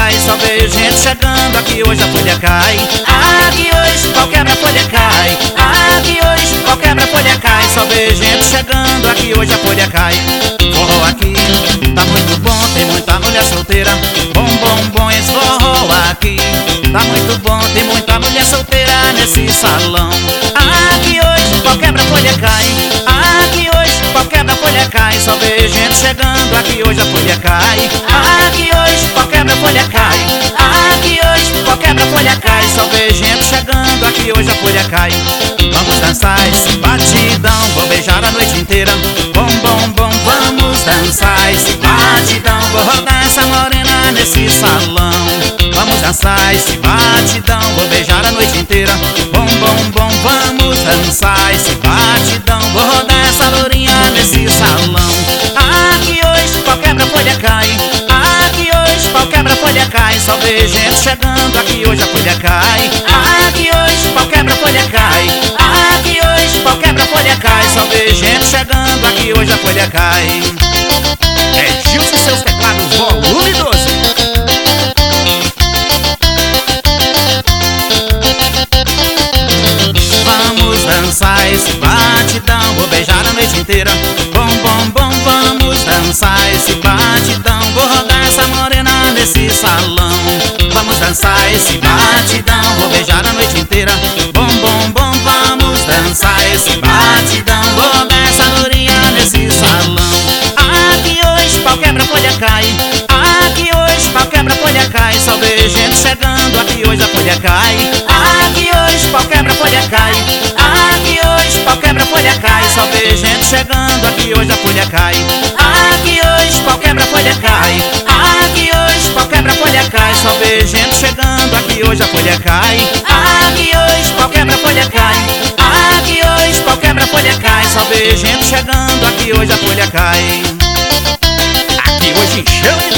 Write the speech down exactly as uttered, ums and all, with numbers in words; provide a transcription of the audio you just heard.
sai, só vejo gente chegando. Aqui hoje a folha cai. Aqui hoje pau quebra, a folha cai. Aqui hoje pau quebra, a folha cai. Só vejo gente chegando. Aqui hoje a folha cai. Forró aqui tá muito bom, tem muita mulher solteira. Bom, bom, bom esse forró aqui tá muito bom, tem muita mulher solteira nesse salão. Aqui hoje pau quebra, a folha cai. Aqui hoje pau quebra, a folha cai. Só vejo gente chegando. Aqui hoje a folha cai. Aqui hoje pau quebra, a folha cai. Aqui hoje pau quebra, a folha cai. Só vejo gente chegando. Aqui hoje a folha cai. Vamos dançar esse batidão, vou beijar a noite inteira. Bom, bom, bom, vamos dançar esse batidão, vou rodar essa morena nesse salão. Vamos dançar esse batidão, vou beijar a noite inteira. Bom, bom, bom, vamos dançar esse batidão, vou rodar essa lourinha nesse salão. Aqui hoje pau quebra, a folha cai. Aqui hoje pau quebra, a folha cai. Só vejo gente chegando. Aqui hoje a folha cai. Aqui hoje pau quebra, a folha cai. Aqui hoje pau quebra, a folha cai. Só vejo gente chegando. Aqui hoje a folha cai. É Gilson e seus teclados, volume doze. Vamos dançar esse batidão, vou beijar a noite inteira. Bom, bom, bom, vamos dançar esse batidão, vou rodar essa morena nesse salão. Vamos dançar esse batidão, vou beijar a noite inteira. Bom, bom, bom, vamos dançar esse batidão, vou rodar essa lourinha nesse salão. Aqui hoje pau quebra, a folha cai. Aqui hoje pau quebra, a folha cai. Só vejo gente chegando. Aqui hoje a folha cai. Aqui hoje pau quebra, a folha cai. Aqui hoje pau quebra, a folha cai. Só vejo gente chegando. Aqui hoje a folha cai. Aqui hoje pau quebra, a folha cai. Aqui hoje pau quebra, a folha cai. Só vejo gente chegando. Aqui hoje a folha cai. Aqui hoje pau quebra, a folha cai. Aqui hoje pau quebra, a folha cai. Só vejo gente chegando. Aqui hoje a folha cai. Aqui hoje chama.